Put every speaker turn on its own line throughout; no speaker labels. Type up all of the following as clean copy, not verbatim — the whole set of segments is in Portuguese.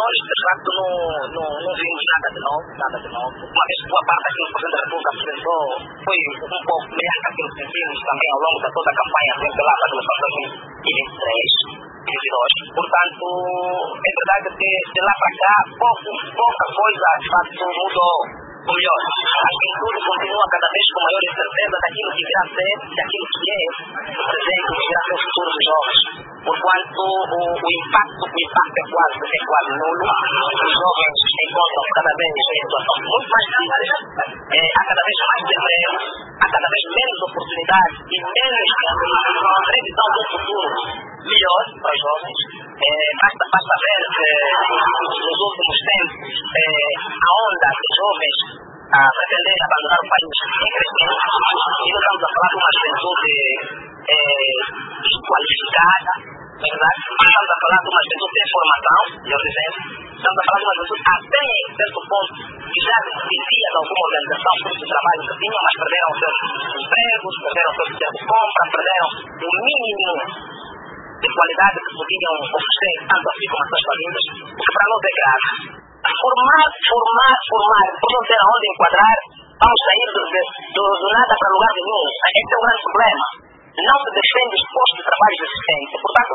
nós, de facto, não vimos nada de novo, uma vez que boa parte daquilo que o Presidente da República apresentou foi um pouco melhor que aquilo que sentimos também ao longo de toda a campanha lá para a eleição de 2023. Portanto, é verdade que de lá para cá pouca coisa de facto mudou. Ou melhor, a juventude continua cada vez com maior incerteza daquilo que irá ser, daquilo que é o presente, que irá ser o futuro dos jovens. Porquanto o impacto é quase nulo. Os jovens encontram cada vez em situação muito mais difícil, há cada vez mais desemprego, há cada vez menos oportunidades e menos previsão de um futuro melhor para os jovens. Basta ver nos últimos tempos a onda de jovens a pretender abandonar o país em crescimento. E nós estamos a falar de uma juventude qualificada, verdade? Estamos a falar de uma juventude sem formação, melhor dizendo. Estamos a falar de uma juventude até em certo ponto que já vivia de alguma organização por esse trabalho que tinham, mas perderam os seus empregos, perderam o seu poder de compra, perderam o mínimo de qualidade que podiam oferecer tanto a si como a suas famílias, o que para nós é grave. Formar, por não ter aonde enquadrar, vamos sair do nada para lugar nenhum. Esse é o grande problema. Não se defende os postos de trabalho existentes. Portanto,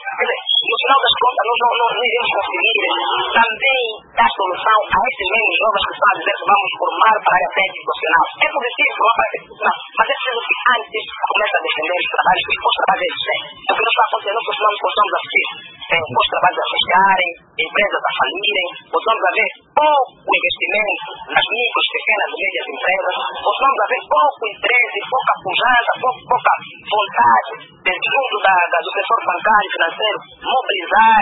no final das contas, nós não iremos conseguir também dar solução a esses mesmos jovens que estão a dizer que vamos formar para a área técnica profissional. É positivo formar para a área profissional, mas é preciso que antes comece a defender os trabalhos, os postos de trabalho existentes. O que não está acontecendo, porque nós estamos a assistir postos de trabalho a fecharem, empresas a falirem, estamos a ver pouco investimento nas micros, pequenas e médias empresas, estamos a ver pouco interesse, pouca pujança, pouca vontade junto do setor bancário e financeiro mobilizar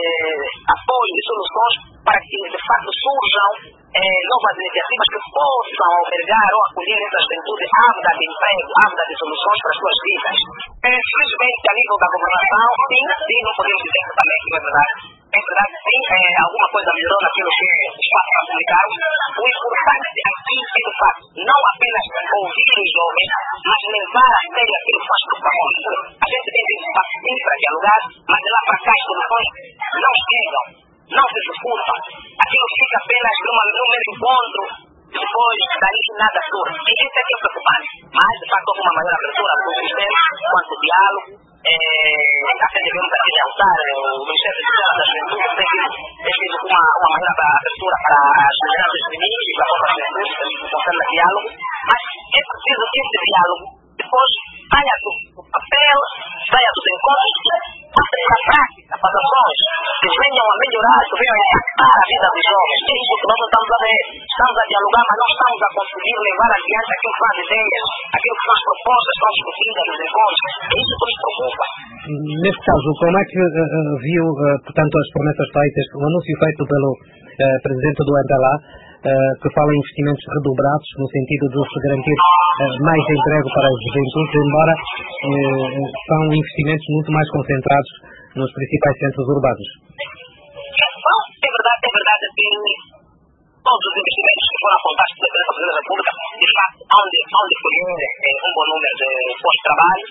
apoio e soluções para que de facto surjam novas iniciativas que possam albergar ou acolher essa juventude ávida de emprego, ávida de soluções para as suas vidas. Felizmente, a nível da governação, sim, não podemos dizer que também aquilo é verdade. É verdade, sim, alguma coisa melhorou naquilo que é espaço para comunicar. O importante aqui é, de facto, não apenas ouvir os jovens, mas levar a sério aquilo que faz preocupações. A gente tem esse espaço sim para dialogar, mas de lá para cá as soluções não chegam, não se executam. Aquilo fica apenas num mero encontro, depois daí nada surge. E isso é que é preocupante. Mas, de facto, houve uma maior abertura do sistema quanto ao diálogo. Até devemos aqui realçar o Ministério da Juventude tem tido uma maior abertura para as lideranças femininas e para a própria juventude, que concerne o diálogo, mas é preciso que esse diálogo depois saia do papel, saia dos encontros, passe na prática, para as ações que venham a melhorar, que venham a impactar a vida dos jovens. É isso que nós estamos a ver, estamos a dialogar, mas não estamos a conseguir levar adiante aquilo que são as ideias, aquilo que são as propostas que são discutidas nos encontros. É isso que nos preocupa.
Neste caso, como é que viu, portanto, as promessas feitas, o anúncio feito pelo presidente do MPLA, que fala em investimentos redobrados no sentido de se garantir mais emprego para as juventudes, embora são investimentos muito mais concentrados nos principais centros urbanos?
Bom, é verdade que todos os investimentos que foram apontados pela Presidência da República, de facto, onde colher um bom número de postos de trabalho,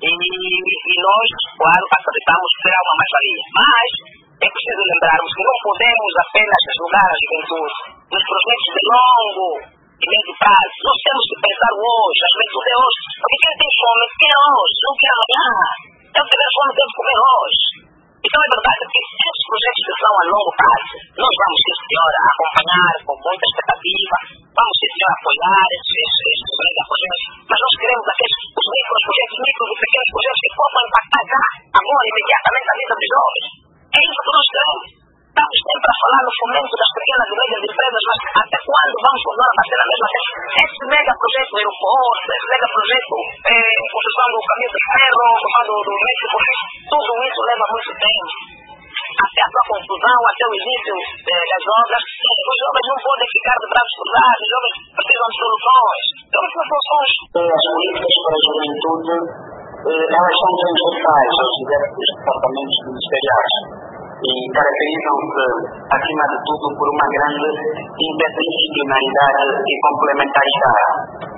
e nós, claro, acreditamos que será uma mais-valia. Mas é preciso lembrarmos que não podemos apenas julgar a juventude nos projetos de longo e médio prazo. Nós temos que pensar hoje, a juventude é hoje. Porque quem tem fome quer hoje, não quer amanhã. Eu tiver fome, tenho que comer hoje. Então é verdade que esses projetos que são a longo prazo, nós vamos, sim senhora, acompanhar com muita expectativa, vamos, sim senhora, apoiar esses grandes projetos, mas nós queremos os microprojetos, micros e pequenos projetos que possam impactar já, agora, imediatamente, a vida dos jovens. É isso que nós queremos. Estamos sempre a falar no fomento das pequenas e médias empresas, mas até quando vamos continuar a bater a mesma coisa? Esse mega projeto aeroporto, esse mega projeto construção do caminho de ferro, construção do México, tudo isso leva muito tempo. Até a sua conclusão, até o início das obras, os jovens não podem ficar de braços cruzados, os jovens precisam de soluções. Então, as soluções.
As políticas para a juventude, elas são transversais aos diversos departamentos ministeriais e caracterizam-se, acima de tudo, por uma grande interdisciplinaridade e complementaridade.